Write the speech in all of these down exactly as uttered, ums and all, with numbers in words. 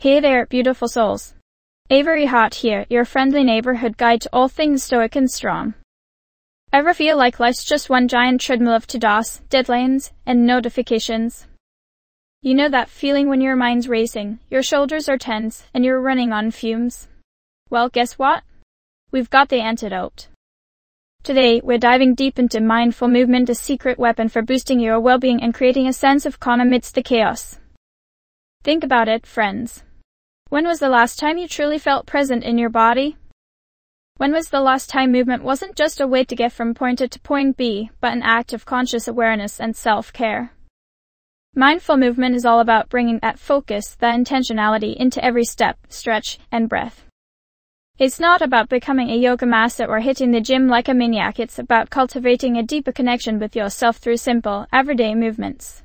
Hey there, beautiful souls. Avery Hot here, your friendly neighborhood guide to all things stoic and strong. Ever feel like life's just one giant treadmill of to-dos, deadlines, and notifications? You know that feeling when your mind's racing, your shoulders are tense, and you're running on fumes? Well, guess what? We've got the antidote. Today, we're diving deep into mindful movement, a secret weapon for boosting your well-being and creating a sense of calm amidst the chaos. Think about it, friends. When was the last time you truly felt present in your body? When was the last time movement wasn't just a way to get from point A to point B, but an act of conscious awareness and self-care? Mindful movement is all about bringing that focus, that intentionality into every step, stretch, and breath. It's not about becoming a yoga master or hitting the gym like a maniac. It's about cultivating a deeper connection with yourself through simple, everyday movements.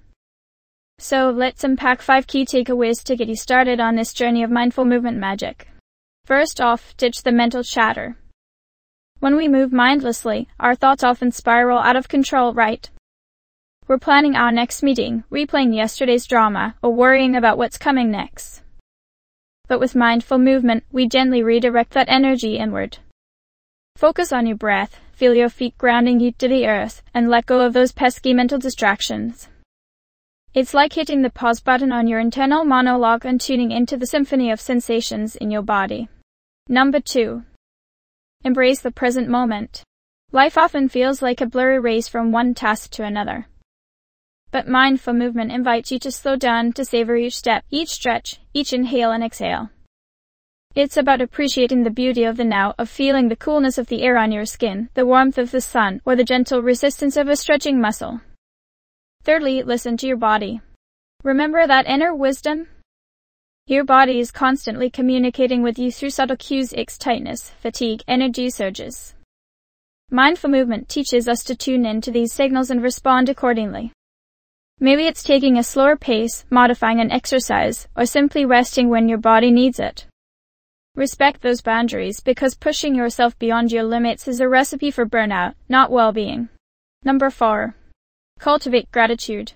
So let's unpack five key takeaways to get you started on this journey of mindful movement magic. First off, ditch the mental chatter. When we move mindlessly, our thoughts often spiral out of control, right? We're planning our next meeting, replaying yesterday's drama, or worrying about what's coming next. But with mindful movement, we gently redirect that energy inward. Focus on your breath, feel your feet grounding you to the earth, and let go of those pesky mental distractions. It's like hitting the pause button on your internal monologue and tuning into the symphony of sensations in your body. Number two. Embrace the present moment. Life often feels like a blurry race from one task to another. But mindful movement invites you to slow down, to savor each step, each stretch, each inhale and exhale. It's about appreciating the beauty of the now, of feeling the coolness of the air on your skin, the warmth of the sun, or the gentle resistance of a stretching muscle. Thirdly, listen to your body. Remember that inner wisdom? Your body is constantly communicating with you through subtle cues: aches, tightness, fatigue, energy surges. Mindful movement teaches us to tune in to these signals and respond accordingly. Maybe it's taking a slower pace, modifying an exercise, or simply resting when your body needs it. Respect those boundaries, because pushing yourself beyond your limits is a recipe for burnout, not well-being. Number four. Cultivate gratitude.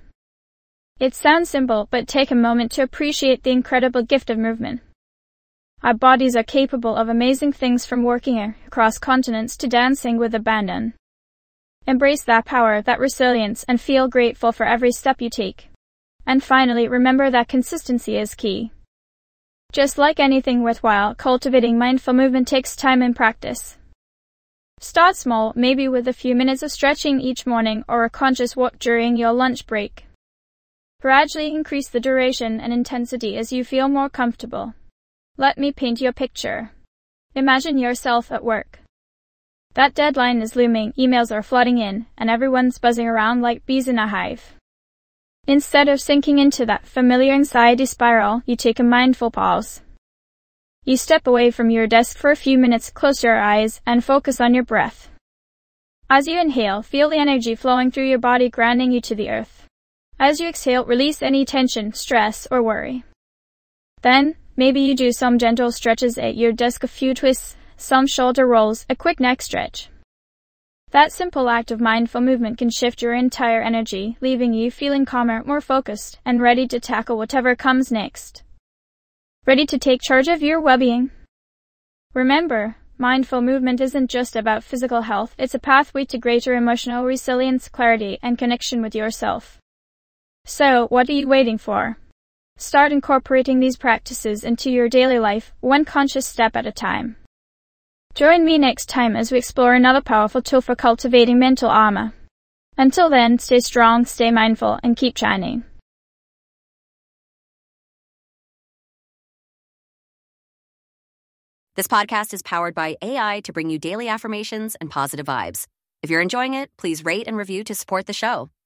It sounds simple, but take a moment to appreciate the incredible gift of movement. Our bodies are capable of amazing things, from working across continents to dancing with abandon. Embrace that power, that resilience, and feel grateful for every step you take. And finally, remember that consistency is key. Just like anything worthwhile, cultivating mindful movement takes time and practice. Start small, maybe with a few minutes of stretching each morning or a conscious walk during your lunch break. Gradually increase the duration and intensity as you feel more comfortable. Let me paint you a picture. Imagine yourself at work. That deadline is looming, emails are flooding in, and everyone's buzzing around like bees in a hive. Instead of sinking into that familiar anxiety spiral, you take a mindful pause. You step away from your desk for a few minutes, close your eyes, and focus on your breath. As you inhale, feel the energy flowing through your body, grounding you to the earth. As you exhale, release any tension, stress, or worry. Then, maybe you do some gentle stretches at your desk, a few twists, some shoulder rolls, a quick neck stretch. That simple act of mindful movement can shift your entire energy, leaving you feeling calmer, more focused, and ready to tackle whatever comes next. Ready to take charge of your well-being? Remember, mindful movement isn't just about physical health, it's a pathway to greater emotional resilience, clarity, and connection with yourself. So, what are you waiting for? Start incorporating these practices into your daily life, one conscious step at a time. Join me next time as we explore another powerful tool for cultivating mental armor. Until then, stay strong, stay mindful, and keep shining. This podcast is powered by A I to bring you daily affirmations and positive vibes. If you're enjoying it, please rate and review to support the show.